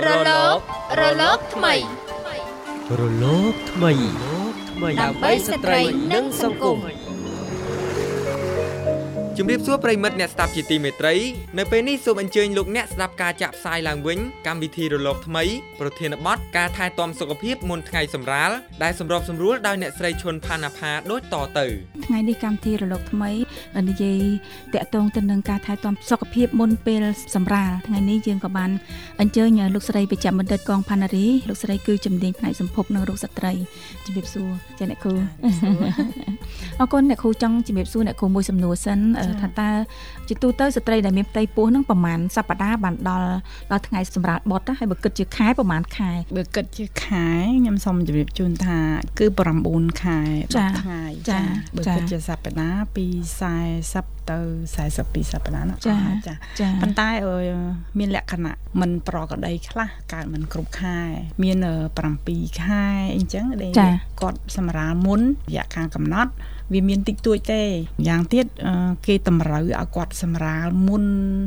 រលកថ្មីដើម្បីស្ត្រីនិងសង្គមជំរាបសួរប្រិមិត្តអ្នកស្ដាប់ជាទីមេត្រីនៅពេលនេះសូមអញ្ជើញលោកអ្នកស្ដាប់ការចាក់ផ្សាយឡើងវិញកម្មវិធីរលកថ្មីប្រធានបទការថែទាំសុខភាពមុនថ្ងៃសម្រាលដែលសម្របសម្រួលដោយអ្នកស្រីឈុនផាណាផាដូចតទៅថ្ងៃនេះកម្មវិធីរលកថ្មីនិយាយតាក់ទងទៅនឹងការថែទាំសុខភាពមុនពេលសម្រាលថ្ងៃនេះយើងក៏បានអញ្ជើញលោកស្រីវិជ្ជបណ្ឌិតកងផាណារីលោកស្រីគឺជំនាញផ្នែកសម្ភពនិងរោគស្ត្រីជំរាបសួរចាអ្នកគ្រូអរគុណអ្នកគ្រូចង់ជំរាបសួរអ្នកគ្រូមួយសំណួរសិនថាតើជាទូទៅស្ត្រីដែលមានផ្ទៃពោះនឹងប្រហែលសប្តាហ៍បានដល់ថ្ងៃសម្រាលបុត្រហើយបើគិតជាខែប្រហែលខែបើគិតជាខែខ្ញុំសូមជម្រាបជូនថាគឺ9ខែ10ថ្ងៃចាបើគិតជាសប្តាហ៍ពី40ទៅ42សប្តាហ៍ណាចាប៉ុន្តែមានលក្ខណៈមិនប្រក្រតីខ្លះកើតមិនគ្រប់ខែមាន7ខែអញ្ចឹងដែលគាត់សម្រាលមុនរយៈកាលកំណត់វាមានតិចតួចទេយ៉ាងទៀតគេតម្រូវឲ្យគាត់សម្រាលមុន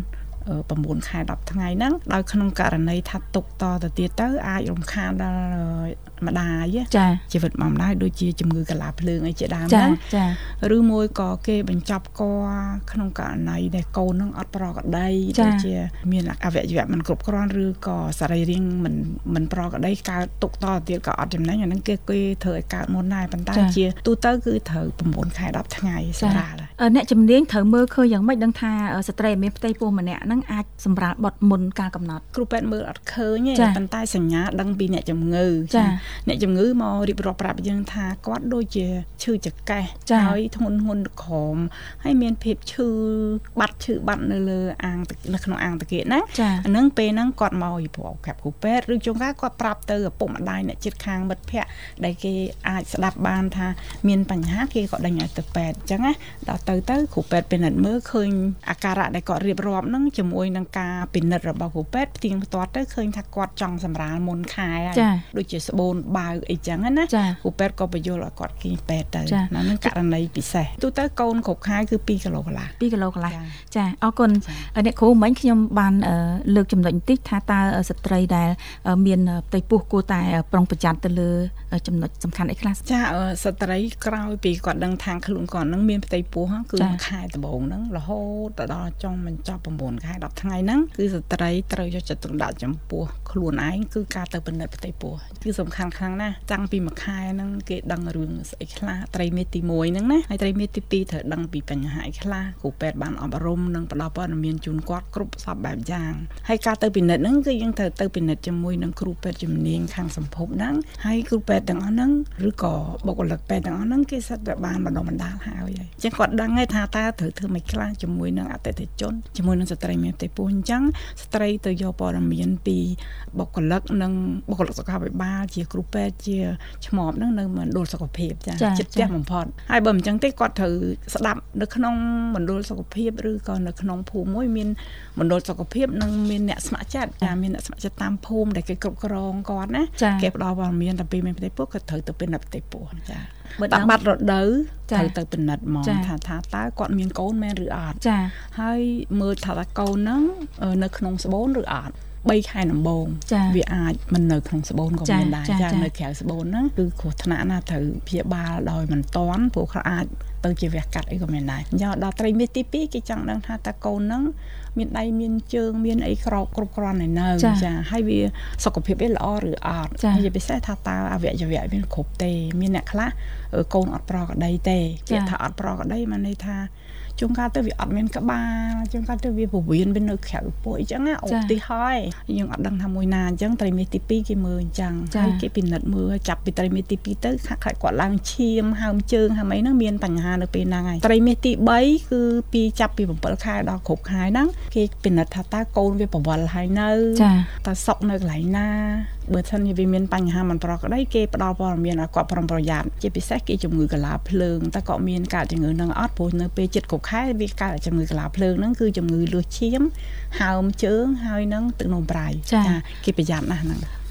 9ខែ10ថ្ងៃហ្នឹងដោយក្នុងករណីថាទុកតទៅទៀតទៅអាចរំខានដល់ម្ដាយជីវិតម្ដាយដូចជាជំងឺកាឡាភ្លើងអីជាដើមហ្នឹងឬមួយក៏គេបញ្ចប់គាត់ក្នុងករណីដែលកូនហ្នឹងអត់ប្រក្រតីដូចជាមានអវយវៈមិនគ្រប់គ្រាន់ឬក៏សរីរាង្គមិនប្រក្រតីកើតទុកតទៅទៀតក៏អត់ចំណេញអាហ្នឹងគេធ្វើឲ្យកើតមុនដែរប៉ុន្តែជាទូទៅគឺត្រូវ9ខែ10ថ្ងៃសម្រាលអ្នកជំនាញត្រូវមើលឃើញយ៉ាងម៉េចដឹងថាស្ត្រីមានផ្ទៃពោះម្នាក់ហ្នឹងអាចសម្រាលបុត្រមុនកាលកំណត់គ្រូពេទ្យមើលអត់ឃើញទេប៉ុន្តែសញ្ញាដឹងពីអ្នកជំងឺអ្នកជំងឺមករៀបរាប់ប្រាប់យើងថាគាត់ដូចជាឈឺចង្កេះហើយធ្ងន់ក្រមហើយមានភាពឈឺបាត់នៅលើអាងនៅក្នុងអាងតាគៀកណាអាហ្នឹងពេលហ្នឹងគាត់មកពីគ្រូពេទ្យឬជួនកាលគាត់ប្រាប់ទៅឪពុកម្ដាយអ្នកជិតខាងមិត្តភ័ក្តិដែលគេអាចស្ដាប់បានថាមានបញ្ហាគេក៏ដេញឲ្យទៅពេទ្យអញ្ចឹងណាដល់ទៅគ្រូពេទ្យពិនិត្យមើលឃើញអាការៈដែលគាត់រៀបរាប់ហ្នឹងជាមួយនឹងការពិនិត្យរបស់គ្រូពេទ្យផ្ទៀងផ្ទាត់ទៅឃើញថាគាត់ចង់សម្រាលមុនខែហើយដូចជាស្បូនបើកអីចឹងណាគ្រូពេទ្យក៏បញ្យល់ឲ្យគាត់គេពេទ្យទៅហ្នឹងករណីពិសេសទូទៅកូនគ្រប់ខែគឺ2គីឡូកន្លះចាអរគុណអ្នកគ្រូមិញខ្ញុំបានលើកចំណុចបន្តិចថាតើស្ត្រីដែលមានផ្ទៃពោះគួរតែប្រុងប្រយ័ត្នទៅលើចំណុចសំខាន់អីខ្លះចាស្ត្រីក្រោយពីគាត់ដឹងថាខ្លួនគាត់នឹងមានផ្ទៃពោះគឺខែដំបូងហ្នឹងរហូតដល់ចុងបញ្ចប់9ខែ10ថ្ងៃហ្នឹងគឺស្ត្រីត្រូវយកចិត្តទុកដាក់ចំពោះខ្លួនឯងគឺការទៅពិនិត្យផ្ទៃពោះគឺសំខាន់ខ្លាំងណាស់តាំងពីមួយខែហ្នឹងគេដឹងរឿងស្អីខ្លះត្រីមាសទី1ហ្នឹងណាហើយត្រីមាសទី2ត្រូវដឹងពីបញ្ហាអីខ្លះគ្រូពេទ្យបានអប់រំនិងផ្ដល់ព័ត៌មានជូនគាត់គ្រប់សពបែបយ៉ាងហើយការទៅពិនិត្យហ្នឹងគឺយើងត្រូវទៅពិនិត្យជាមួយនឹងគ្រូពេទ្យជំនាញខាងសម្ភពហ្នឹងហើយគ្រូពេទ្យទាំងអស់ហ្នឹងឬក៏បុគ្គលិកពេទ្យទាំងអស់ហ្នឹងគេសិតតែបានបណ្ដុះបណ្ដាលហើយអញ្ចឹងគាត់ដឹងហើយថាតើត្រូវធ្វើម៉េចខ្លះជាមួយនឹងអតិថិជនជាមួយនឹងស្ត្រីមានផ្ទៃពោះអញ្ចឹងស្ត្រីទៅយកព័ត៌មានពីបុគ្គលិកនិងបុគ្គលិកសុខាភិបាលជាគ្រូពេទ្យជាឆ្មបហ្នឹងនៅមណ្ឌលសុខភាពចាចិត្តផ្ទះបំផុតហើយបើមិនអញ្ចឹងទេគាត់ត្រូវស្ដាប់នៅក្នុងមណ្ឌលសុខភាពឬក៏នៅក្នុងភូមិមួយមានមណ្ឌលសុខភាពនិងមានអ្នកស្ម័គ្រចិត្តមានអ្នកស្ម័គ្រចិត្តតាមភូមិដែលគេគ្រប់គ្រងគាត់ណាគេផ្ដល់ព័ត៌មានពីមានផ្ទៃពោះគាត់ត្រូវទៅពិនិត្យផ្ទៃពោះចាតាមបាត់រដូវត្រូវទៅពិនិត្យហ្មងថាតើគាត់មានកូនមែនឬអត់ហើយមើលថាកូនហ្នឹងនៅក្នុងស្បូនឬអត់3ខែដំបូងវាអាចមិននៅក្នុងស្បូនក៏មានដែរចានៅក្រៅស្បូនហ្នឹងគឺគ្រោះថ្នាក់ណាត្រូវព្យាបាលដោយមិនតាន់ព្រោះខ្លះអាចទៅជាវះកាត់អីក៏មានដែរយកដល់ត្រីមាសទី2គេចង់ដឹងថាតើកូនហ្នឹងមានដៃមានជើងមានអីគ្រប់គ្រាន់ហើយនៅចាហើយវាសុខភាពវាល្អឬអត់ហើយពិសេសថាតើអវយវៈមានគ្រប់ទេមានអ្នកខ្លះកូនអត់ប្រក្រតីទេគេថាអត់ប្រក្រតីមានន័យថាជួនកាលទៅវាអត់មានក្បាលជួនកាលទៅវាពវៀនវានៅក្រៅពោះអញ្ចឹងណាឧទាហរណ៍យើងអត់ដឹងថាមួយណាអញ្ចឹងត្រីមាសទី2គេមើលអញ្ចឹងហើយគេពិនិត្យមើលចាប់ពីត្រីមាសទី2ទៅខាក់គាត់ឡើងឈាមហើមជើងហើមអីហ្នឹងមានបញ្ហានៅពេលហ្នឹងហើយត្រីមាសទី3គឺពីចាប់ពី7ខែដល់គ្រប់ខែហ្នឹងគេពិនិត្យថាតើកូនវាប្រវល់ហើយនៅតើសុកនៅកន្លែងណាបើសិនជាវាមានបញ្ហាមិនប្រក្រតីគេផ្ដល់ព័ត៌មានឲ្យគាត់ប្រុងប្រយ័ត្នជាពិសេសគេជំងឺកាឡាភ្លើងតើគាត់មានកើតជំងឺនឹងអត់ព្រោះនៅពេលចិត្តគ្រប់ខែវាកើតជំងឺកាឡាភ្លើងហ្នឹងគឺជំងឺលើសឈាមហើមជើងហើយនឹងទឹកនោមប្រៃចាគេប្រយ័ត្នណាស់ហ្នឹង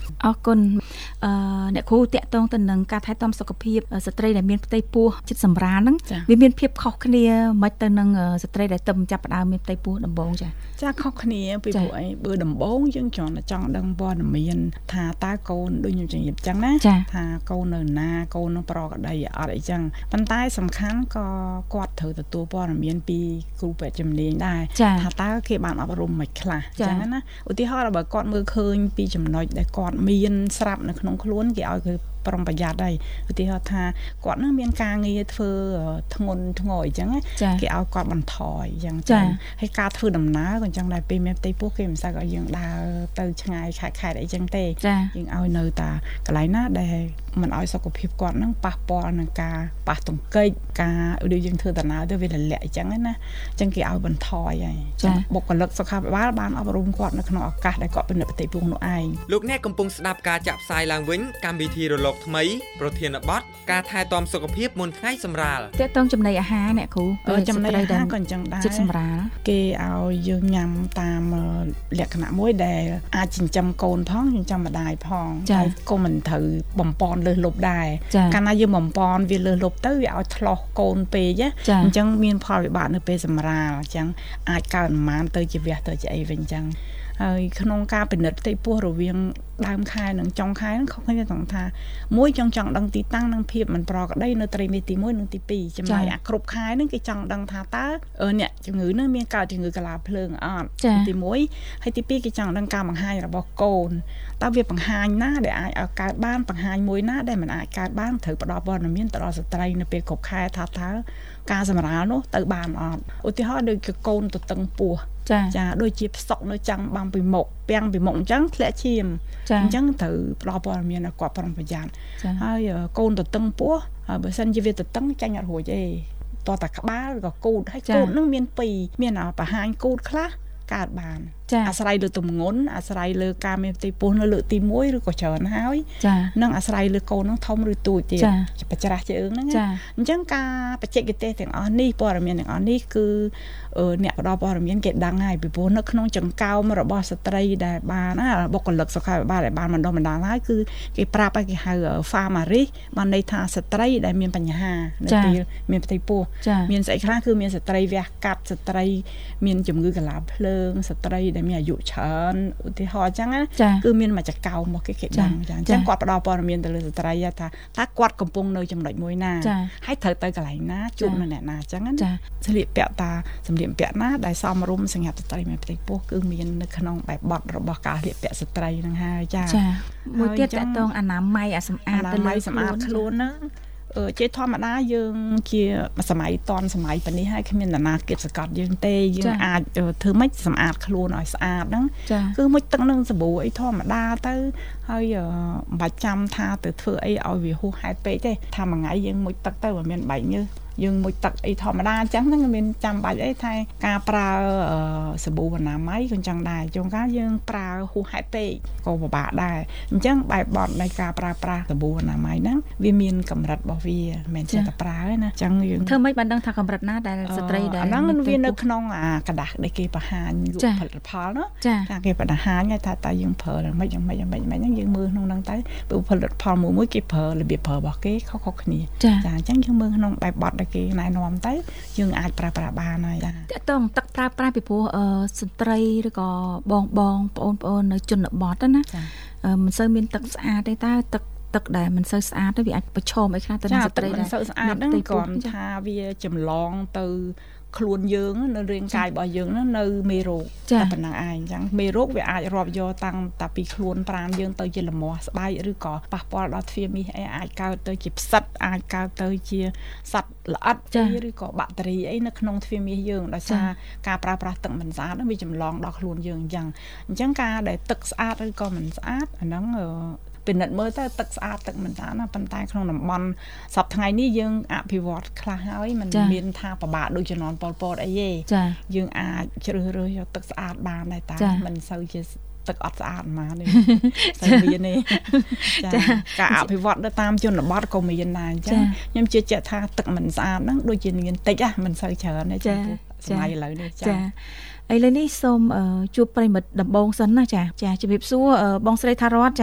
អរគុណអ្នកគ្រូតាក់ទងទៅនឹងការថែទាំសុខភាពស្ត្រីដែលមានផ្ទៃពោះជិតសម្រាលហ្នឹងវាមានភាពខុសគ្នាមិនទៅនឹងស្ត្រីដែលទៅចាប់ផ្ដើមមានផ្ទៃពោះដំបូងចាខុសគ្នាពីព្រោះអីបើដំបូងយើងចង់ដឹងព័ត៌មានថាតើកូនដូចខ្ញុំនិយាយអញ្ចឹងណាថាកូននៅណាកូននឹងប្រកក្តីអត់អីចឹងប៉ុន្តែសំខាន់ក៏គាត់ត្រូវទទួលព័ត៌មានពីគ្រូពេទ្យជំនាញដែរថាតើគេបានអប់រំមិនខ្លះអញ្ចឹងណាឧទាហរណ៍បើគាត់មើលឃើញពីចំណុចដែលគាត់មានស្រាប់នៅក្នុងខ្លួនគេឲ្យគឺប្រុងប្រយ័ត្នដែរឧទាហរណ៍ថាគាត់នឹងមានការងារធ្វើធ្ងន់ធ្ងរអញ្ចឹងគេឲ្យគាត់បន្ថយអញ្ចឹងហើយការធ្វើដំណើរក៏អញ្ចឹងដែរពេលមានផ្ទៃពោះគេមិនសូវឲ្យយើងដើរទៅឆ្ងាយខេត្តអីចឹងទេយើងឲ្យនៅតាកន្លែងណាដែលមិនឲ្យសុខភាពគាត់នឹងប៉ះពាល់នឹងការប៉ះទង្គិចការដូចយើងធ្វើដំណើរទៅវាលលាក់អញ្ចឹងណាអញ្ចឹងគេឲ្យបន្ថយហើយចឹងបុគ្គលិកសុខាភិបាលបានអប់រំគាត់នៅក្នុងឱកាសដែលគាត់ពិនិត្យផ្ទៃពោះនោះឯងលោកអ្នកកំពុងស្ដាប់ការចាក់ផ្សាយឡើងវិញកម្មវិធីរលកថ្មីប្រធានបទការថែទាំសុខភាពមុនថ្ងៃសម្រាលតើតងចំណីអាហារអ្នកគ្រូចំណីអាហារក៏អញ្ចឹងដែរចិត្តសម្រាលគេឲ្យយើងញ៉ាំតាមលក្ខណៈមួយដែលអាចចិញ្ចឹមកូនផងចិញ្ចឹមម្ដាយផងហើយក៏មិនត្រូវបំពន់លើសលប់ដែរកាលណាយើងបំពន់វាលើសលប់ទៅវាឲ្យឆ្លោះកូនពេកអញ្ចឹងមានផលវិបាកនៅពេលសម្រាលអញ្ចឹងអាចកើតប្រមាណទៅជាវះទៅជាអីវិញអញ្ចឹងហើយក្នុងការពិនិត្យផ្ទៃពោះរវាងដើមខែនិងចុងខែហ្នឹងខុសគ្នាត្រង់ថាមួយចង់ដឹងទីតាំងនិងភាពមិនប្រក្រតីនៅត្រីមាសទី1និងទី2ចំណែកអាគ្រប់ខែហ្នឹងគេចង់ដឹងថាតើអ្នកជំងឺហ្នឹងមានកើតជំងឺកាឡាភ្លើងអត់ទី1ហើយទី2គេចង់ដឹងការបង្ហាញរបស់កូនតើវាបង្ហាញណាដែលអាចឲ្យកើតបានបង្ហាញមួយណាដែលមិនអាចកើតបានត្រូវផ្ដល់ព័ត៌មានទៅដល់ស្ត្រីនៅពេលគ្រប់ខែថាតើការសម្រាលនោះទៅបានអត់ឧទាហរណ៍ដូចកូនទទឹងពោះចាដូចជាផ្សុកនៅចាំងបាំងពីមុខពាំងពីមុខអញ្ចឹងធ្លាក់ឈាមអញ្ចឹងត្រូវផ្ដល់ព័ត៌មានឲ្យគាត់ប្រុងប្រយ័ត្នហើយកូនទទឹងពោះបើសិនជាវាទទឹងចាញ់អត់រួចទេតោះតែក្បាលឬក៏គូតហើយកូតនឹងមាន2មានបង្ហាញគូតខ្លះកើតបានអាស្រ័យលើទម្ងន់អាស្រ័យលើការមានផ្ទៃពោះនៅលើកទី1ឬក៏ច្រើនហើយនិងអាស្រ័យលើកូននឹងធំឬទូចទៀតបច្រាស់ជើងហ្នឹងអញ្ចឹងការបច្ចេកទេសទាំងអស់នេះព័ត៌មានទាំងអស់នេះគឺអ្នកផ្ដល់ព័ត៌មានគេដឹងហើយពីព្រោះនៅក្នុងចង្កោមរបស់ស្ត្រីដែលបានបុគ្គលិកសុខាភិបាលដែលបានបណ្ដុះបណ្ដាលហើយគឺគេប្រាប់ឲ្យគេហៅ Pharmaris បានន័យថាស្ត្រីដែលមានបញ្ហានៅពេលមានផ្ទៃពោះមានស្អីខ្លះគឺមានស្ត្រីវះកាត់ស្ត្រីមានជំងឺកាឡាភ្លើងស្ត្រីដែលមានអាយុច្រើនឧទាហរណ៍អញ្ចឹងណាគឺមានមួយចង្កោមមកគេដឹងអញ្ចឹងគាត់ផ្ដល់ព័ត៌មានទៅលើស្ត្រីថាតើគាត់កំពុងនៅចំណុចមួយណាហើយត្រូវទៅកន្លែងណាជួបនៅអ្នកណាអញ្ចឹងណាស្លៀកពាក់តាសម្លៀកពាក់ណាដែលសមរម្យសម្រាប់ស្ត្រីមានផ្ទៃពោះគឺមាននៅក្នុងបែបបទរបស់ការស្លៀកពាក់ស្ត្រីហ្នឹងហើយចាមួយទៀតតកតងអនាម័យអាសម្អាតទៅលើសម្អាតខ្លួនហ្នឹងជាធម្មតាយើងជាសម័យតនសម័យប៉ុណ្នេះហើយគ្មាននរណាគិតសកត់យើងទេយើងអាចធ្វើម៉េចសម្អាតខ្លួនឲ្យស្អាតហ្នឹងគឺមុជទឹកនឹងសាប៊ូអីធម្មតាទៅហើយមិនបាច់ចាំថាទៅធ្វើអីឲ្យវាហួសហេតុពេកទេថាមួយថ្ងៃយើងមុជទឹកទៅមិនមានបែកញើសយើងមុជទឹកអីធម្មតាអញ្ចឹងហ្នឹងមានចាំបាច់អីថាការប្រើសាប៊ូអនាម័យក៏អញ្ចឹងដែរជួនកាលយើងប្រើហួសហេតុពេកក៏ពិបាកដែរអញ្ចឹងបែបបទនៃការប្រើប្រាស់សាប៊ូអនាម័យហ្នឹងវាមានកម្រិតរបស់វាមិនមែនចេះតែប្រើទេណាអញ្ចឹងយើងធ្វើម៉េចបានដឹងថាកម្រិតណាដែលស្ត្រីដែលហ្នឹងវានៅក្នុងกระดาษដែលគេបង្ហាញរូបផលិតផលណាថាគេបង្ហាញថាតើយើងប្រើយ៉ាងម៉េចហ្នឹងយើងមើលក្នុងហ្នឹងទៅព្រោះផលិតផលមួយគេប្រើរបៀបប្រើរបស់គេខុសៗគ្នាចាអញ្ចឹងយើងមើលក្នុងបែបបទគេណែនាំទៅយើងអាចប្រើប្រាស់បានហើយចាតើតើទឹកប្រើប្រាស់ពីព្រោះស្ត្រីឬក៏បងប្អូននៅជនបទណាមិនសូវមានទឹកស្អាតទេតើទឹកដែលមិនសូវស្អាតទៅវាអាចប្រឈមអីខ្លះទៅនឹងស្ត្រីដែលមិនសូវស្អាតហ្នឹងគ្រាន់ថាវាចម្លងទៅខ្លួនយើងនៅរាងកាយរបស់យើងនៅមេរោគតែប៉ុណ្ណឹងឯងអញ្ចឹងមេរោគវាអាចរាប់យកតាំងតែពីខ្លួនប្រាណយើងទៅជាលមាស់ស្បែកឬក៏ប៉ះពាល់ដល់ទ្វារមាសអីអាចកើតទៅជាផ្សិតអាចកើតទៅជាសត្វល្អិតឬក៏បាក់តេរីអីនៅក្នុងទ្វារមាសយើងដោយសារការប្រើប្រាស់ទឹកមិនស្អាតវាចម្លងដល់ខ្លួនយើងអញ្ចឹងការដែលទឹកស្អាតឬក៏មិនស្អាតអាហ្នឹងពិនិត្យមើលទៅទឹកស្អាតទឹកមិនស្អាតណាប៉ុន្តែក្នុងតំបន់សប្តាហ៍ថ្ងៃនេះយើងអភិវឌ្ឍខ្លះហើយมันមានថាពិបាកដូចជំនាន់ប៉ុលពតអីទេយើងអាចជ្រើសរើសយកទឹកស្អាតបានដែរតែមិនសូវជាទឹកអត់ស្អាតហ្មងនេះតែមានទេចាការអភិវឌ្ឍទៅតាមជនបទក៏មានដែរអញ្ចឹងខ្ញុំជឿជាក់ថាទឹកមិនស្អាតហ្នឹងដូចជាមានតិចមិនសូវច្រើនទេចំពោះសម័យឥឡូវនេះចាឥឡូវនេះសូមជួបប្រិមិត្តដំបងសិនណាចាជំរាបសួរបងស្រីថារតចា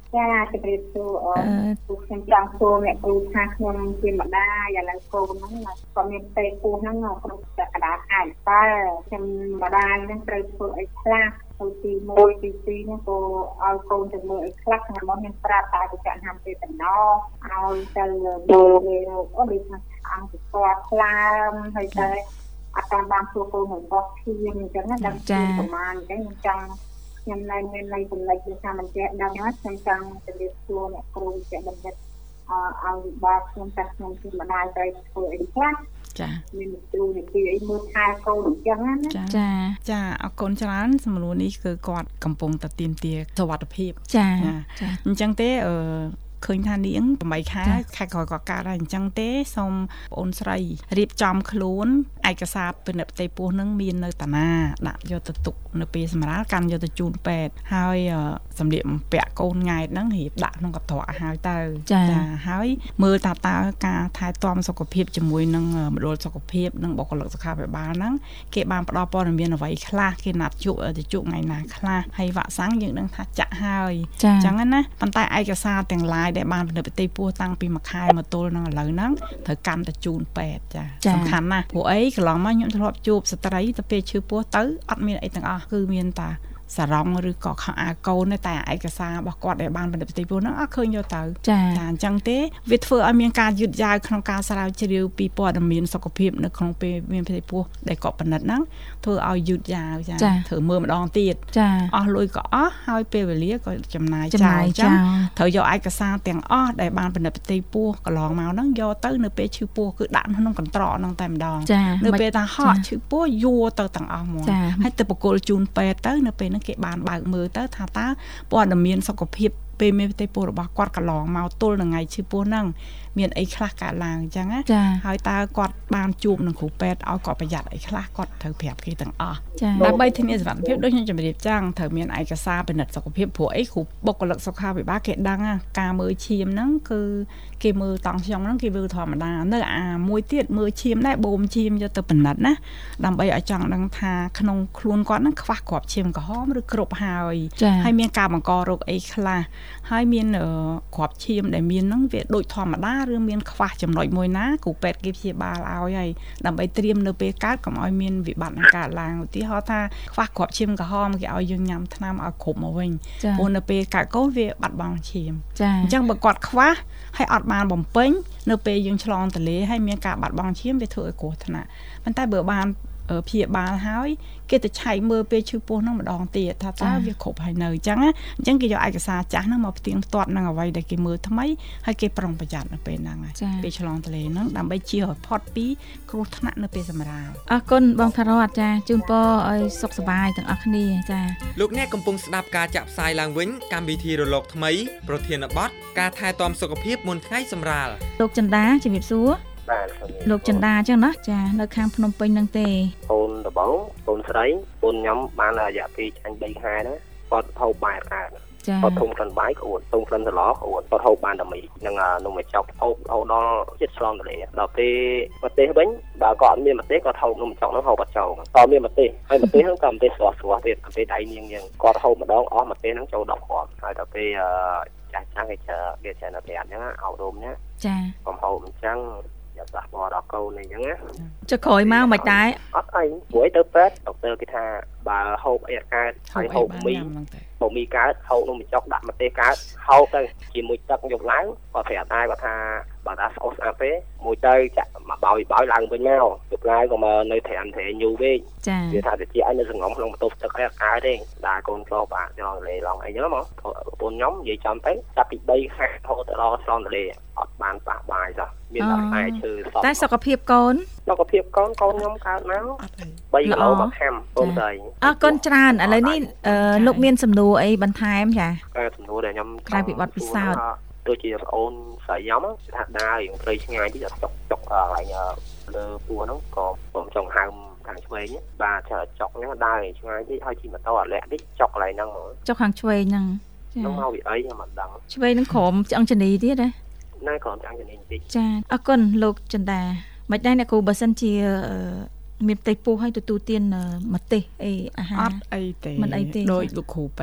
ចាជំរាបសួរខ្ញុំចង់សួរអ្នកគ្រូថាខ្ញុំជាម្ដាយឥឡូវកូនហ្នឹងក៏មានផ្ទៃពោះហ្នឹងក្នុងកណ្ដាលខែតើខ្ញុំម្ដាយហ្នឹងត្រូវធ្វើអីខ្លះទៅទី1ទី2ហ្នឹងក៏ឲ្យកូនទៅមើលអីខ្លះខាងមុនខ្ញុំប្រាប់តែទៅចាក់ហាំពេលតំណឲ្យទៅមើលអូដូចថាអង្គស្គាល់ខ្លាំងហើយតែអត់តាមបានសួរកូនរបស់ខ្ញុំអញ្ចឹងណាដឹងប្រហែលអញ្ចឹងខ្ញុំចង់ខ្ញុំនៅមានន័យចំណុចវាថាមិនចេះដឹងណាខ្ញុំចង់ទៅរៀបសួរអ្នកគ្រូជាបណ្ឌិតឲ្យវិបត្តិខ្ញុំថាខ្ញុំជាម្ដាយត្រូវធ្វើអីខ្លះចាមានគ្រូនិយាយអីមើលថែកូនអញ្ចឹងណាចាអរគុណច្រើនសំណួរនេះគឺគាត់កំពុងតែទាមទារសុវត្ថិភាពចាអញ្ចឹងទេឃើញថានាង8ខែក្រោយក៏កើតហើយអញ្ចឹងទេសូមបងអូនស្រីរៀបចំខ្លួនឯកសារពិនិត្យផ្ទៃពោះនឹងមាននៅតាណាដាក់យកទៅទុកនៅពេលសម្រាលកាន់យកទៅជូនពេទ្យហើយសម្លៀកបំពាក់កូនង៉ែតហ្នឹងរៀបដាក់ក្នុងកន្ត្រកឲ្យទៅចាហើយមើលតើការថែទាំសុខភាពជាមួយនឹងមណ្ឌលសុខភាពនិងបុគ្គលិកសុខាភិបាលហ្នឹងគេបានផ្ដល់ព័ត៌មានអ្វីខ្លះគេណាត់ជួបថ្ងៃណាខ្លះហើយវ៉ាក់សាំងយើងដឹងថាចាក់ហើយអញ្ចឹងណាប៉ុន្តែឯកសារទាំងឡាយដែលបានពិនិត្យផ្ទៃពោះតាំងពីមួយខែមកទល់នឹងឥឡូវហ្នឹងត្រូវកាន់ទៅជូនពេទ្យចាសំខាន់ណាស់ព្រោះអីកន្លងមកខ្ញុំធ្លាប់ជួបស្ត្រីទៅពេលឈឺពោះទៅអត់មានអីទាំងអស់គឺមានតែសារ៉ុងឬក៏ខោអាវកូនតែឯកសាររបស់គាត់ដែលបានបណ្ឌិតផ្ទៃពោះហ្នឹងអត់ឃើញយកទៅចាអញ្ចឹងទេវាធ្វើឲ្យមានការយឺតយ៉ាវក្នុងការស្រាវជ្រាវពីព័ត៌មានសុខភាពនៅក្នុងពេលមានផ្ទៃពោះដែលគាត់បណ្ឌិតហ្នឹងធ្វើឲ្យយឺតយ៉ាវចាធ្វើមើលម្ដងទៀតអស់លុយក៏អស់ហើយពេលវេលាក៏ចំណាយចោលអញ្ចឹងត្រូវយកឯកសារទាំងអស់ដែលបានបណ្ឌិតផ្ទៃពោះកន្លងមកហ្នឹងយកទៅនៅពេលឈឺពោះគឺដាក់ក្នុងកន្ត្រកហ្នឹងតែម្ដងនៅពេលថាហក់ឈឺពោះយួរទៅទាំងអស់ហ្មងហើយទៅបកគលជូនពេទ្យទៅនៅពេលគេបានបើកមើលទៅថាតើព័ត៌មានសុខភាពពេលមានផ្ទៃពោះរបស់គាត់កន្លងមកទល់នឹងថ្ងៃឈឺពោះហ្នឹងមានអីខ្លះកើតឡើងអញ្ចឹងណាហើយតើគាត់បានជួបនឹងគ្រូពេទ្យឲ្យគាត់ប្រយ័ត្នអីខ្លះគាត់ត្រូវប្រាប់គេទាំងអស់ដើម្បីធានាសុវត្ថិភាពដូចខ្ញុំជម្រាបចឹងត្រូវមានឯកសារពិនិត្យសុខភាពព្រោះអីគ្រូបុគ្គលិកសុខាភិបាលគេដឹងការមើលឈាមហ្នឹងគឺគេមើលតង់ខ្ញុំហ្នឹងគេមើលធម្មតានៅមួយទៀតមើលឈាមដែរបូមឈាមយកទៅពិនិត្យណាដើម្បីឲ្យចង់ដឹងថាក្នុងខ្លួនគាត់ហ្នឹងខ្វះគ្រាប់ឈាមក្រហមឬគ្រប់ហើយមានការបង្ករោគអីខ្លះហើយមានគ្រាប់ឈាមដែលមានហ្នឹងវាដូចធម្មតាឬមានខ្វះចំណុចមួយណាគ្រូពេទ្យគេព្យាបាលឲ្យហើយដើម្បីត្រៀមនៅពេលកើតកុំឲ្យមានវិបត្តិនឹងកើតឡើងឧទាហរណ៍ថាខ្វះគ្រាប់ឈាមក្រហមគេឲ្យយើងញ៉ាំថ្នាំឲ្យគ្រប់មកវិញព្រោះនៅពេលកើតកូនវាបាត់បង់ឈាមអញ្ចឹងបើគាត់ខ្វះហើយអត់បានបំពេញនៅពេលយើងឆ្លងទន្លេហើយមានការបាត់បង់ឈាមវាធ្វើឲ្យគ្រោះថ្នាក់ប៉ុន្តែបើបានព្យាបាលហើយគេទៅឆែកមើលពេលឈឺពោះហ្នឹងម្ដងទៀតថាតើវាគ្រប់ហើយនៅអញ្ចឹងគេយកឯកសារចាស់ហ្នឹងមកផ្ទៀងផ្ទាត់នឹងអ្វីដែលគេមើលថ្មីហើយគេប្រុងប្រយ័ត្ននៅពេលហ្នឹងពេលឆ្លងទន្លេហ្នឹងដើម្បីជៀសឲ្យផុតពីគ្រោះថ្នាក់នៅពេលសម្រាលអរគុណបងថារតចាជូនពរឲ្យសុខសប្បាយទាំងអស់គ្នាចាលោកអ្នកកំពុងស្ដាប់ការចាក់ផ្សាយឡើងវិញកម្មវិធីរលកថ្មីប្រធានបទការថែទាំសុខភាពមុនថ្ងៃសម្រាលលោកចិន្តាជំរាបសួរលោកចិន្តាអញ្ចឹងណាចានៅខាងភ្នំពេញហ្នឹងទេកូនដបងកូនស្រីកូនខ្ញុំបានរយៈពេលចាញ់3ខែណាគាត់ហូបបាយកើតគាត់ធំក្លិនបាយក្អួតធំក្លិនសឡក្អួតគាត់ហូបបានតែមីនឹងនំចុកហូបដល់ចិត្តឆ្លងទន្លេដល់ពេលប្រទេសវិញបើគាត់អត់មានប្រទេសគាត់ហូបនំចុកហ្នឹងហូបបាត់ចោលតមានប្រទេសហើយប្រទេសហ្នឹងក៏ប្រទេសស្រស់ទៀតប្រទេសដៃនាងយើងគាត់ហូបម្ដងអស់ប្រទេសហ្នឹងចូល10គ្រាប់ហើយដល់ពេលចាស់គេចេះនៅប្រាប់អញ្ចឹងអោដុំណាចាកុំហូបអញ្ចឹងសាក់បដល់កូនអីចឹងណាចុះក្រោយមកមិនដែរអត់អីព្រោះទៅពេទ្យដុកទ័រគេថាបើហូបអីកើតហើយហូបមីកើតហូបនំបញ្ចុកដាក់ម្ទេសកើតហូបទៅជាមួយទឹកយកឡើងគាត់ប្រាប់ដែរគាត់ថាបើថាស្អុះស្អាតទេមួយទៅចាក់មកបោយឡើងវិញមកយកឡើងក៏មកនៅត្រាំញូវិញវាថាតិចឲ្យនៅសងំក្នុងបន្ទប់ទឹកអីកើតទេដែរកូនឆ្លងបាក់ឆ្លងទន្លេឡងអីចឹងមកប្រពន្ធខ្ញុំនិយាយចំទៅចាប់ពី3ខែរហូតដល់ឆ្លងទន្លេអត់បានប៉ះបាយសោះមានតែខ្សែឈើសោះតែសុខភាពកូនខ្ញុំកើតមក3គីឡូមកខាំកូនស្រីអរគុណច្រើនឥឡូវនេះលោកមានសំណួរអីបន្ថែមចាសំណួរដែលខ្ញុំក្រៅពីបទពិសោធន៍ដូចជាប្អូនស្រីខ្ញុំថាដើររៀងព្រៃឆ្ងាយតិចចុកកន្លែងលើពោះហ្នឹងក៏ខ្ញុំចង់ហៅខាងឆ្វេងបាទចុកហ្នឹងដើរឆ្ងាយតិចហើយជិះម៉ូតូអាលាក់តិចចុកកន្លែងហ្នឹងហ្មងចុកខាងឆ្វេងហ្នឹងហ្នឹងមកវាអីខ្ញុំមិនដឹងឆ្វេងហ្នឹងក្រោមឆ្អឹងជនីទៀតណាក្រោមឆ្អឹងជនីបន្តិចចាអរគុណលោកចិន្តាមិនដែរអ្នកគ្រូបើសិនជាមានផ្ទៃពោះឲ្យទទួលទានម្ទេសអីអាហារអត់អីទេមិនអីទេដោយលោកគ្រូពេទ្យ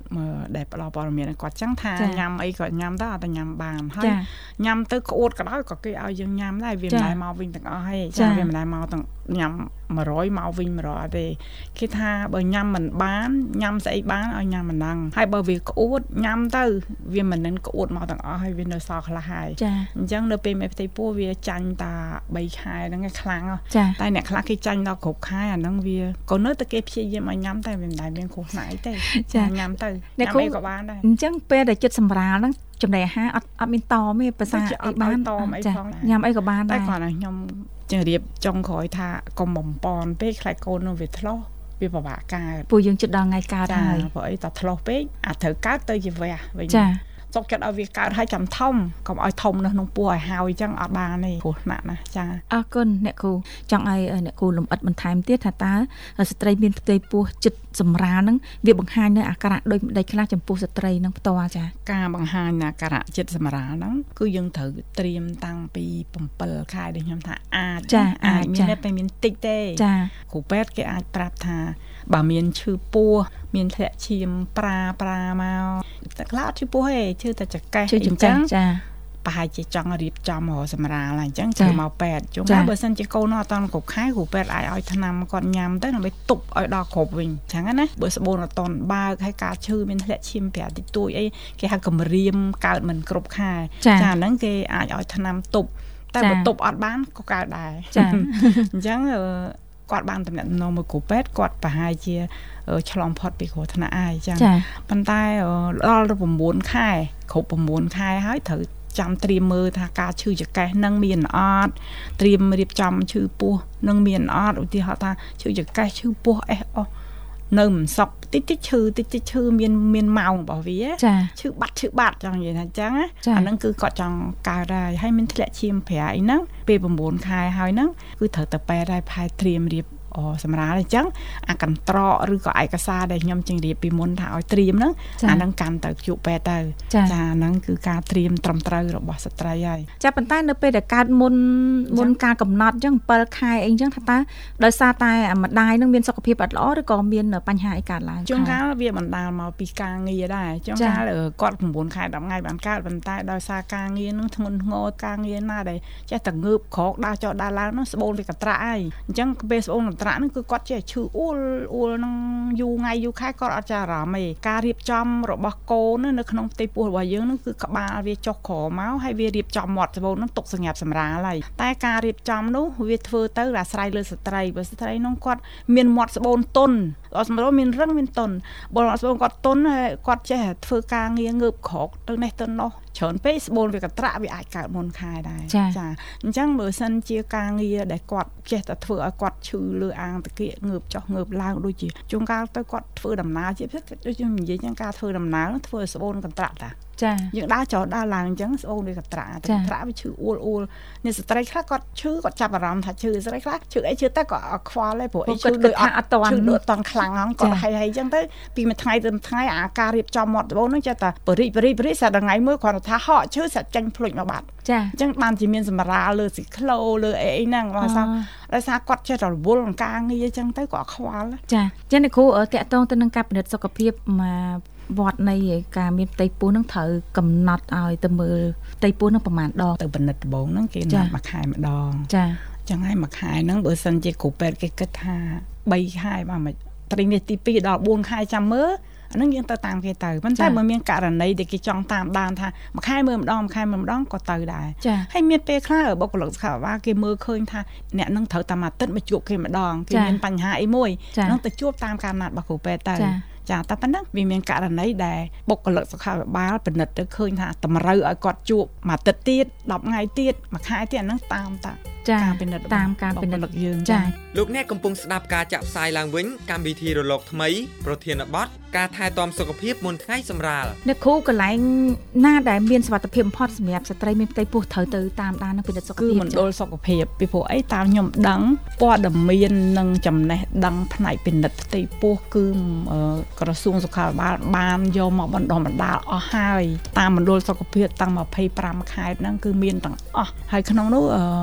ដែលផ្ដល់ព័ត៌មានគាត់ចឹងថាញ៉ាំអីក៏ញ៉ាំដែរអត់ញ៉ាំបានហើយញ៉ាំទៅក្អួតក៏ដោយក៏គេឲ្យយើងញ៉ាំដែរវាមិនដែលមកវិញទាំងអស់ហើយចាវាមិនដែលមកទាំងញ៉ាំ100មកវិញ100អត់ទេគេថាបើញ៉ាំមិនបានញ៉ាំស្អីបានឲ្យញ៉ាំមិនដឹងហើយបើវាក្អួតញ៉ាំទៅវាមិននឹងក្អួតមកទាំងអស់ហើយវានៅសល់ខ្លះហើយអញ្ចឹងនៅពេលមេផ្ទៃពោះវាចាញ់តា3ខែហ្នឹងឯងខ្លាំងតែអ្នកខ្លះគេចាញ់ដល់គ្រប់ខែអាហ្នឹងវាក៏នៅតែគេព្យាយាមឲ្យញ៉ាំតែវាមិនដែលមានគ្រោះថ្នាក់អីទេញ៉ាំទៅញ៉ាំអីក៏បានដែរអញ្ចឹងពេលដែលចិត្តសម្រាលហ្នឹងចំណីអាហារអត់មានតមទេភាសាអីបានតមអីផងញ៉ាំអីក៏បានដែរតែគាត់ថាខ្ញុំជម្រាបចុងក្រោយថាកុំបំពន់ពេកខ្លាចកូននឹងវាធ្លោះវាពិបាកកើតពួកយើងចិត្តដល់ថ្ងៃកើតហើយព្រោះអីតធ្លោះពេកអាចត្រូវកើតទៅជាវះវិញសុកចិត្តឲ្យវាកើតឲ្យចាំធំកុំឲ្យធំនៅក្នុងពោះឲ្យហើយអញ្ចឹងអត់បានទេគ្រោះថ្នាក់ណាចាអរគុណអ្នកគ្រូចង់ឲ្យអ្នកគ្រូលំអិតបន្ថែមទៀតថាតើស្ត្រីមានផ្ទៃពោះចិត្តសម្រាលហ្នឹងវាបង្ហាញនៅអាការៈដូចម្ដេចខ្លះចំពោះស្ត្រីហ្នឹងផ្ទាល់ចាការបង្ហាញអាការៈចិត្តសម្រាលហ្នឹងគឺយើងត្រូវត្រៀមតាំងពី7ខែដែលខ្ញុំថាអាចមានតែមានតិចទេចាគ្រូពេទ្យគេអាចប្រាប់ថាបើមានឈឺពោះមានធ្លាក់ឈាមប្រាមកតែខ្លះអត់ឈឺពោះទេឈឺតែចង្កេះអញ្ចឹងចាប្រហែលជាចង់រៀបចំរកសម្រាលអញ្ចឹងចូលមកពេទ្យជួនកាលបើសិនជាកូនអត់តាន់គ្រប់ខែគ្រូពេទ្យអាចឲ្យថ្នាំគាត់ញ៉ាំទៅដើម្បីទប់ឲ្យដល់គ្រប់វិញអញ្ចឹងណាបើស្បូនអត់តាន់បើកហើយការឈឺមានធ្លាក់ឈាមប្រាតិចតួចអីគេហៅកម្រាមកើតមិនគ្រប់ខែចាហ្នឹងគេអាចឲ្យថ្នាំទប់តែបើទប់អត់បានក៏កើតដែរអញ្ចឹងគាត់បានតំណែងមួយគ្រូពេទ្យគាត់ប្រហែលជាឆ្លងផុតពីគ្រោះថ្នាក់ហើយចឹងប៉ុន្តែដល់9ខែគ្រប់9ខែហើយត្រូវចាំត្រៀមមើលថាការឈឺចង្កេះនឹងមានអត់ត្រៀមរៀបចំឈឺពោះនឹងមានអត់ឧទាហរណ៍ថាឈឺចង្កេះឈឺពោះអេសអស់នៅមិនសុខតិចឈឺមានម៉ោងរបស់វាឈឺបាត់ចង់និយាយថាអញ្ចឹងអាហ្នឹងគឺគាត់ចង់កើតហើយមានធ្លាក់ឈាមប្រាអីហ្នឹងពេល9ខែហើយហ្នឹងគឺត្រូវទៅពេទ្យហើយផែត្រៀមរៀបសម្រាប់អញ្ចឹងអាកន្ត្រកឬក៏ឯកសារដែលខ្ញុំជម្រាបពីមុនថាឲ្យត្រៀមហ្នឹងអាហ្នឹងកាន់ទៅជួបពេទ្យទៅចាហ្នឹងគឺការត្រៀមត្រឹមត្រូវរបស់ស្ត្រីហើយចាប៉ុន្តែនៅពេលដែលកើតមុនការកំណត់អញ្ចឹង7ខែអីអញ្ចឹងថាតើដោយសារតែម្ដាយនឹងមានសុខភាពអត់ល្អឬក៏មានបញ្ហាអីកើតឡើងជួនកាលវាបណ្ដាលមកពីការងារដែរជួនកាលគាត់9ខែ10ថ្ងៃបានកើតប៉ុន្តែដោយសារការងារនឹងធ្ងន់ធ្ងរការងារណាដែលចេះតែងើបក្រោកដើរចុះដើរឡើងនោះស្បូនវាកត្រាក់ហើយអញ្ចឹងពេលស្បូនកត្រាក់ហ្នឹងគឺគាត់ចេះឈឺអ៊ូលនឹងយូរថ្ងៃយូរខែគាត់អត់ចាអារម្មណ៍ទេការរៀបចំរបស់កូននៅក្នុងផ្ទៃពោះរបស់យើងហ្នឹងគឺក្បាលវាចុះក្រមកហើយវារៀបចំមាត់ស្បូនហ្នឹងទុកសម្រាប់សម្រាលហើយតែការរៀបចំនោះវាធ្វើទៅអាស្រ័យលើស្ត្រីបើស្ត្រីនោះគាត់មានមាត់ស្បូនទន់អត់សម្រាប់មានរឹងមានទន់បើអត់ស្បូនគាត់ទន់គាត់ចេះធ្វើការងារងើបក្រោកទៅនេះទៅនោះច្រើនពេកស្បូនវាកត្រាក់វាអាចកើតមុនខែដែរចាអញ្ចឹងបើសិនជាការងារដែលគាត់ចេះតែធ្វើឲ្យគាត់ឈឺលើអាងតាគៀកងើបចុះងើបឡើងដូចជាជួនកាលទៅគាត់ធ្វើដំណើរជាពិសេសដូចខ្ញុំនិយាយអញ្ចឹងការធ្វើដំណើរធ្វើឲ្យស្បូនកត្រាក់តាចាយើងដើរចុះដើរឡើងអញ្ចឹងស្បូនវាកត្រាក់វាឈឺអ៊ូលនេះស្ត្រីខ្លះគាត់ឈឺគាត់ចាប់អារម្មណ៍ថាឈឺស្រីខ្លះឈឺអីឈឺតែគាត់ខ្វល់ទេព្រោះអីឈឺដូចអត់តាន់ឈឺដូចតាន់ខ្លាំងហ្នឹងគាត់ហើយអញ្ចឹងទៅពីមួយថ្ងៃទៅមួយថ្ងៃអាការរៀបចំមាត់ស្បូនហ្នឹងចេះតែបរិសាថ្ងៃមួយគ្រាន់តែថាហក់ឈឺសាច់ចាញ់ភ្លុចមកបាត់ចាអញ្ចឹងបានជាមានសម្រាលលើស៊ីក្លូលើអីហ្នឹងដោយសារគាត់ចេះតែរវល់នឹងការងារអញ្ចឹងទៅគាត់ខ្វល់ចាចឹងអ្នកគ្រូតាក់ទងទៅនឹងការពិនិត្យសុខភាពវត្តនៃការមានផ្ទៃពោះនឹងត្រូវកំណត់ឲ្យទៅមើលផ្ទៃពោះនឹងប្រហែលដងទៅពិនិត្យដំបូងហ្នឹងគេណាត់មួយខែម្ដងចាចឹងហើយមួយខែហ្នឹងបើសិនជាគ្រូពេទ្យគេគិតថា3ខែបានមិនត្រីនេះទី2ដល់4ខែចាំមើលអាហ្នឹងយើងទៅតាមគេទៅប៉ុន្តែបើមានករណីដែលគេចង់តាមដានថាមួយខែមើលម្ដងក៏ទៅដែរហើយមានពេលខ្លះបុគ្គលិកសុខាភិបាលគេមើលឃើញថាអ្នកនឹងត្រូវតាមអាទិត្យមកជួបគេម្ដងគេមានបញ្ហាអីមួយនឹងទៅជួបតាមការណាត់របស់គ្រូពេទ្យទៅចាតែប៉ុណ្ណឹងវាមានករណីដែលបុគ្គលិកសុខាភិបាលពិនិត្យទៅឃើញថាតម្រូវឲ្យគាត់ជួបមួយអាទិត្យទៀត10ថ្ងៃទៀតមួយខែទៀតអាហ្នឹងតាមការពិនិត្យតាមការពិនិត្យយើងចាលោកអ្នកកំពុងស្ដាប់ការចាក់ផ្សាយឡើងវិញកម្មវិធីរលកថ្មីប្រធានបទការថែទាំសុខភាពមុនថ្ងៃសម្រាលអ្នកគ្រូកន្លែងណាដែលមានសុវត្ថិភាពបំផុតសម្រាប់ស្ត្រីមានផ្ទៃពោះត្រូវទៅតាមដាននិងពិនិត្យសុខភាពគឺមណ្ឌលសុខភាពពីព្រោះអីតាមខ្ញុំដឹងព័ត៌មាននិងចំណេះដឹងផ្នែកពិនិត្យផ្ទៃពោះគឺក្រសួងសុខាភិបាលបានយកមកបណ្ដុះបណ្ដាលអស់ហើយតាមមណ្ឌលសុខភាពតាំង25ខេត្តហ្នឹងគឺមានទាំងអស់ហើយក្នុងនោះ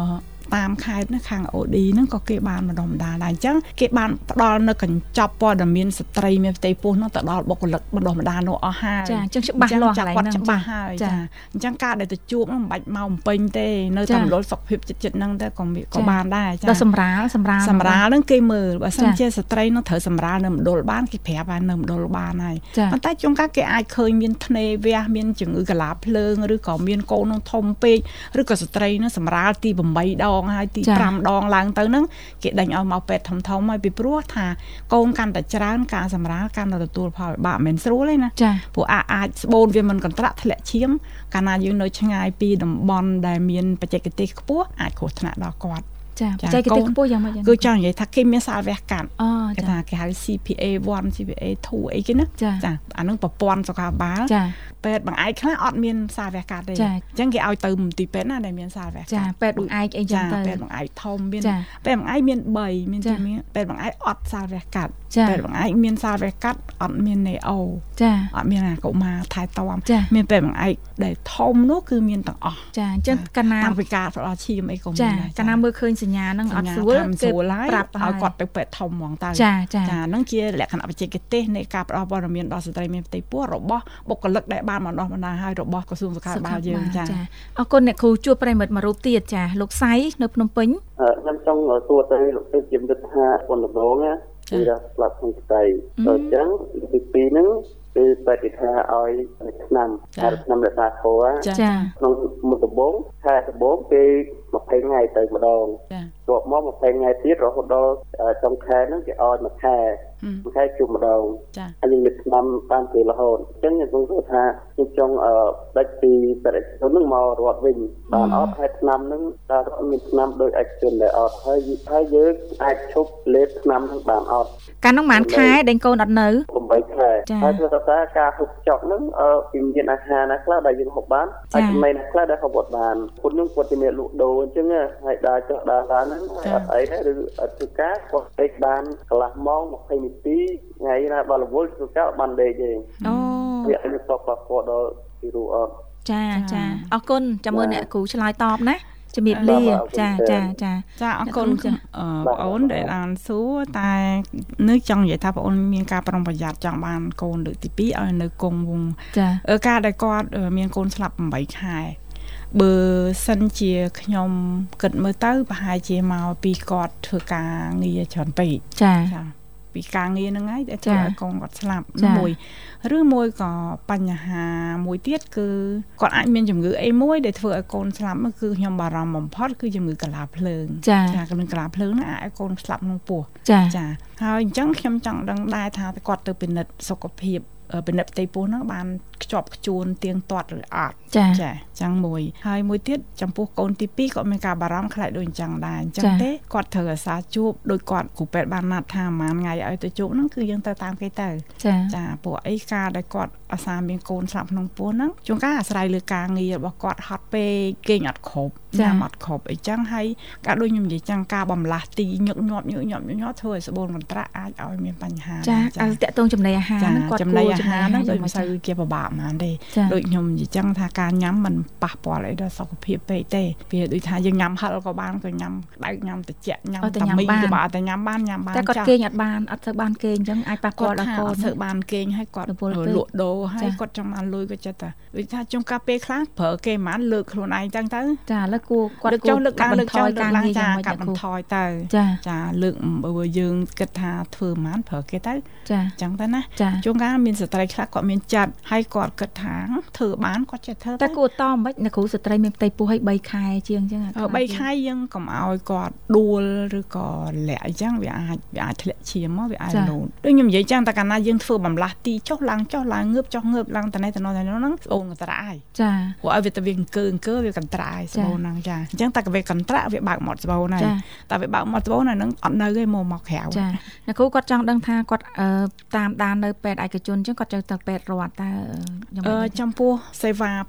តាមខេត្តណាខាង OD ហ្នឹងក៏គេបានម្ដងម្ដងដែរអញ្ចឹងគេបានផ្ដល់នៅកញ្ចប់ព័ត៌មានស្ត្រីមានផ្ទៃពោះហ្នឹងទៅដល់បុគ្គលិកម្ដងម្ដងនោះអស់ហើយចាអញ្ចឹងច្បាស់លាស់កន្លែងហ្នឹងច្បាស់ហើយចាអញ្ចឹងការដែលទៅជួបហ្នឹងមិនបាច់មកបំពេញទេនៅតាមមណ្ឌលសុខភាពចិត្តហ្នឹងទៅក៏បានដែរចាដល់សម្រាលហ្នឹងគេមើលបើសិនជាស្ត្រីហ្នឹងត្រូវសម្រាលនៅមណ្ឌលបានគេប្រាប់ថានៅមណ្ឌលបានហើយប៉ុន្តែជួនកាលគេអាចឃើញមានធ្នេរវះមានជំងឺកលាភ្លើងឬក៏មានកូននឹងធំពេកឬក៏ស្ត្រីនឹងសម្រាលទី8ដងហើយទី5ដងឡើងទៅហ្នឹងគេដេញឲ្យមកពេទ្យធំហើយពីព្រោះថាកូនកាន់តែច្រើនការសម្រាលកាន់តែទទួលផលវិបាកមិនស្រួលទេណាព្រោះអាចស្បូនវាមិនកន្ត្រាក់ធ្លាក់ឈាមកាលណាយើងនៅឆ្ងាយពីតំបន់ដែលមានបច្ចេកទេសខ្ពស់អាចគ្រោះថ្នាក់ដល់គាត់ចាបច្ចេកទេសខ្ពស់យ៉ាងម៉េចគឺចង់និយាយថាគេមានសាលវះកាត់គេថាគេហៅ CPA 1 CPA 2អីគេណាចាអានឹងប្រព័ន្ធសុខាភិបាលពេទ្យបង្អែកខ្លះអត់មានសាលវះកាត់ទេអញ្ចឹងគេឲ្យទៅមន្ទីរពេទ្យណាដែលមានសាលវះកាត់ចាពេទ្យបង្អែកអីចឹងទៅពេទ្យបង្អែកធំមានពេទ្យបង្អែកមាន3មានពេទ្យបង្អែកអត់សាលវះកាត់ពេទ្យបង្អែកមានសាលវះកាត់អត់មានណេអូចាអត់មានអាកុមារថែទាំមានពេទ្យបង្អែកដែលធំនោះគឺមានទាំងអស់ចាអញ្ចឹងកាលណាតាំងពីការផ្ដល់ឈាមអីក៏មានដែរកាលណាមើលឃើញសញ្ញាហ្នឹងអត់ស្រួលគេប្រាប់ឲ្យគាត់ទៅពេទ្យធំហ្មងទៅចាហ្នឹងជាលក្ខណៈបច្ចេកទេសនៃការផ្ដល់ព័ត៌មានដល់ស្ត្រីមានផ្ទៃពោះរបស់បុគ្គលិកដែលបានបណ្ដុះបណ្ដាលឲ្យរបស់ក្រសួងសុខាភិបាលយើងចាអរគុណអ្នកគ្រូជួបប្រិមិត្តមួយរូបទៀតចាលោកសៃនៅភ្នំពេញខ្ញុំចង់សួរទៅលោកទៅជំរិតថាប៉ុនដំបងណាគឺថាស្លាប់ក្នុងស្ត្រីអញ្ចឹងទី2ហ្នឹងគឺបេតិថាឲ្យឆ្នាំរក្សាធរក្នុងមុនដំបងខែដំបងគេ20ថ្ងៃទៅម្ដងចូលមក20ថ្ងៃទៀតរហូតដល់ចុងខែហ្នឹងគេឲ្យមួយខែជួបម្ដងហើយមានឆ្នាំបានពេលរហូតអញ្ចឹងខ្ញុំសួរថាខ្ញុំចង់ដាច់ពីបរិយាជនហ្នឹងមករត់វិញបានអត់ហើយឆ្នាំហ្នឹងតើមានឆ្នាំដោយឯកជនដែលអត់ហើយយើងអាចឈប់លេបឆ្នាំហ្នឹងបានអត់កាលហ្នឹងប៉ុន្មានខែដេញកូនអត់នៅ 8ខែហើយគឺថាការហូបចុកហ្នឹងពីមានអាហារណាខ្លះដែលយើងហូបបានហើយចំណីណាខ្លះដែលហូបអត់បានពុតនឹងគាត់ជំនាញលក់ដូរអញ្ចឹងហើយដើរចុះដើរឡើងហ្នឹងអត់អីទេឬធ្វើការគាត់ពេកបានកន្លះម៉ោង20នាទីថ្ងៃណាបើរវល់ធ្វើការបានដេកទេវាឲ្យទៅប៉ះពាល់ដល់ពីរូអត់ចាអរគុណចាំមើលអ្នកគ្រូឆ្លើយតបណាជំរាបលាចាអរគុណបងអូនដែលបានសួរតែនៅចង់និយាយថាបងអូនមានការប្រុងប្រយ័ត្នចង់បានកូនលើកទី2ឲ្យនៅគង់វង្សការដែលគាត់មានកូនស្លាប់8ខែបើសិនជាខ្ញុំគិតមើលទៅប្រហែលជាមកពីគាត់ធ្វើការងារច្រើនពេកចាពីការងារហ្នឹងហើយដែលធ្វើឲ្យកូនគាត់ស្លាប់មួយឬមួយក៏បញ្ហាមួយទៀតគឺគាត់អាចមានជំងឺអីមួយដែលធ្វើឲ្យកូនស្លាប់គឺខ្ញុំបារម្ភបំផុតគឺជំងឺកលាភ្លើងជំងឺកលាភ្លើងហ្នឹងអាចឲ្យកូនស្លាប់ក្នុងពោះចាហើយអញ្ចឹងខ្ញុំចង់ដឹងដែរថាគាត់ទៅពិនិត្យសុខភាពពិនិត្យផ្ទៃពោះហ្នឹងបានខ្ជាប់ខ្ជួនទៀងទាត់ឬអត់ចាចឹងមួយហើយមួយទៀតចំពោះកូនទី2ក៏មានការបារម្ភខ្លាចដូចអញ្ចឹងដែរអញ្ចឹងទេគាត់ត្រូវអាសាជួបដោយគាត់គ្រូពេទ្យបានណាត់ថាប្រហែលថ្ងៃឲ្យទៅជួបហ្នឹងគឺយើងទៅតាមគេទៅចាព្រោះអីការដែលគាត់អាសាមានកូនស្លាប់ក្នុងពោះហ្នឹងជួនកាលអាស្រ័យលើការងាររបស់គាត់ហត់ពេកគេងអត់គ្រប់ញ៉ាំអត់គ្រប់អីចឹងហើយការដូចខ្ញុំនិយាយចឹងការបំលាស់ទីញឹកញាប់ធ្វើឲ្យស្បូនកន្ត្រាក់អាចឲ្យមានបញ្ហាចាឲ្យតាក់ទងចំណីអាហារហ្នឹងគាត់ចំណីអាហារហ្នឹងដូចមិនសូវជាពិបាកហ្មងទេដូចខ្ញុំនិយាយចឹងថាការញ៉ាំមិនប៉ះពាល់អីដល់សុខភាពពេកទេវាដូចថាយើងញ៉ាំហឹលក៏បានក៏ញ៉ាំដៅញ៉ាំត្រជាក់ញ៉ាំតាមីក៏បានតែញ៉ាំបានតែគាត់គេងអត់បានអត់ទៅបានគេងអញ្ចឹងអាចប៉ះពាល់ដល់កូនធ្វើបានគេងហើយគាត់លក់ដូរហើយគាត់ចង់បានលុយក៏ចិត្តតែដូចថាជុំកាពេលខ្លះប្រើគេមិនបានលើកខ្លួនឯងចឹងទៅចាឥឡូវគាត់ចង់លើកការលើកចោលការងារយ៉ាងម៉េចកាត់បន្ថយទៅចាលើកបើយើងគិតថាធ្វើមិនបានប្រើគេទៅចាអញ្ចឹងទៅណាជួនកាលមានស្ត្រីខ្លះគាត់មានចិត្តហើយគាត់គិតថាធ្វើបានគាត់ចេះធ្វើតែគួរតមិនអ្នកគ្រូស្ត្រីមានផ្ទៃពោះឲ្យ3ខែជាងអញ្ចឹង 3ខែយើងកុំឲ្យគាត់ដួលឬក៏លាក់អញ្ចឹងវាអាចធ្លាក់ឈាមមកវាអាចលោតដូចខ្ញុំនិយាយចឹងតែកាលណាយើងធ្វើបំលាស់ទីចុះឡើងងើបចុះងើបឡើងតនេះហ្នឹងស្អូនកន្ត្រាក់ហើយចាព្រោះឲ្យវាទៅវាអង្គើវាកន្ត្រាក់ស្បូនហ្នឹងចាអញ្ចឹងតែវាកន្ត្រាក់វាបើកមាត់ស្បូនហើយតែវាបើកមាត់ស្បូនហ្នឹងអត់នៅទេមកក្រៅចាអ្នកគ្រូគាត់ចង់ដឹងថាគាត់តាមដាននៅពេទ្យឯកជនអញ្ចឹងគាត់ចូលទៅពេទ្យរដ្ឋតើចំពោះសេវាពេទ្យ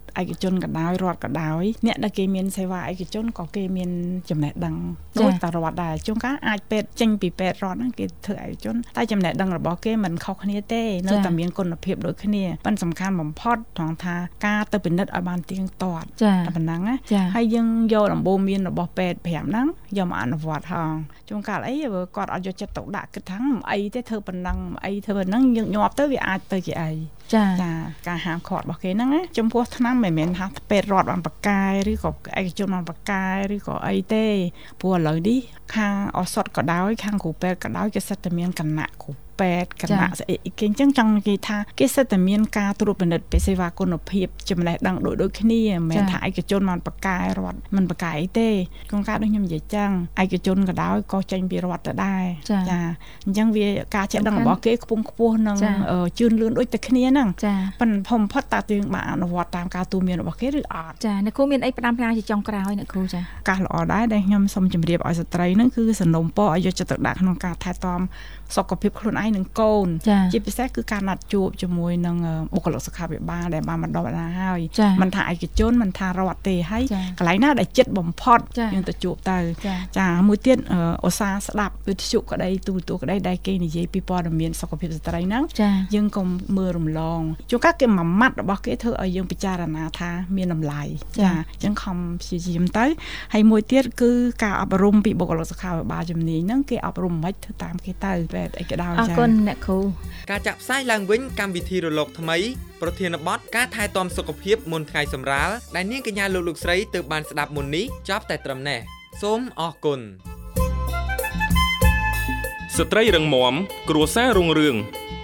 ឯកជនក៏ដោយរដ្ឋក៏ដោយអ្នកដែលគេមានសេវាឯកជនក៏គេមានចំណេះដឹងដូចតរដ្ឋដែរជួនកាលអាចពេទ្យចេញពីពេទ្យរដ្ឋហ្នឹងគេធ្វើឯកជនតែចំណេះដឹងរបស់គេមិនខុសគ្នាទេនៅតែមានគុណភាពដូចគ្នាប៉ុន្តែសំខាន់បំផុតត្រង់ថាការទៅពិនិត្យឲ្យបានទៀងទាត់តែប៉ុណ្ណឹងណាហើយយើងយកដំបូន្មានរបស់ពេទ្យ5ហ្នឹងយកមកអនុវត្តហងជួនកាលអីគាត់អត់យកចិត្តទុកដាក់គិតថាអីទេធ្វើប៉ុណ្ណឹងអីធ្វើប៉ុណ្ណឹងយើងញាប់ទៅវាអាចទៅជាអីចាការហាមឃាត់របស់គេហ្នឹងណាចំពោះថ្នាំមិនមែនថាពេទ្យរដ្ឋបានបកកាយឬក៏ឯកជនបានបកកាយឬក៏អីទេព្រោះឥឡូវនេះខាងឱសថក៏ដោយខាងគ្រូពេទ្យក៏ដោយគេសិតតែមានគណៈគ្រូពេទ្យគណៈស្អីគេអញ្ចឹងចង់និយាយថាគេសិតតែមានការត្រួតពិនិត្យសេវាគុណភាពចំណេះដឹងដូចគ្នាមិនមែនថាឯកជនបានបកកាយរដ្ឋមិនបកកាយទេគងការដូចខ្ញុំនិយាយចឹងឯកជនក៏ដោយក៏ចេញពីរដ្ឋទៅដែរចាអញ្ចឹងវាការចេះដឹងរបស់គេខ្ពង់ខ្ពស់នឹងជឿនលឿនដូចតែគ្នាហ្នឹងប៉ុន្តែបំផុតតើយើងបានអនុវត្តតាមការទូន្មានរបស់គេឬអត់ចាអ្នកគ្រូមានអីផ្ដាំផ្ញើជាចុងក្រោយអ្នកគ្រូចាការល្អដែរដែលខ្ញុំសូមជម្រាបឲ្យស្ត្រីហ្នឹងគឺសំណូមពរឲ្យយកចិត្តទុកដាក់ក្នុងការថែទាំសុខភាពខ្លួនឯងនិងកូនជាពិសេសគឺការណាត់ជួបជាមួយនឹងបុគ្គលិកសុខាភិបាលដែលបានបណ្ដុះបណ្ដាលហើយមិនថាឯកជនមិនថារដ្ឋទេហើយកន្លែងណាដែលចិត្តបំផុតយើងទៅជួបទៅចាមួយទៀតឧស្សាហ៍ស្ដាប់វិទ្យុក្តីទូរទស្សន៍ក្តីដែលគេនិយាយពីព័ត៌មានសុខភាពស្ត្រីហ្នឹងយើងកុំមើលរំលងជួនកាលគេមួយម៉ាត់របស់គេធ្វើឲ្យយើងពិចារណាថាមានតម្លៃចាអញ្ចឹងខំព្យាយាមទៅហើយមួយទៀតគឺការអប់រំពីបុគ្គលិកសុខាភិបាលជំនាញហ្នឹងគេអប់រំមិនធ្វើតាមគេទៅអីក៏ដោយចាអរគុណអ្នកគ្រូការចាក់ផ្សាយឡើងវិញកម្មវិធីរលកថ្មីប្រធានបទការថែទាំសុខភាពមុនថ្ងៃសម្រាលដែលនាងកញ្ញាលោកស្រីទើបបានស្ដាប់មុននេះចប់តែត្រឹមនេះសូមអរគុណស្ត្រីរឹងមាំគ្រួសាររុងរឿង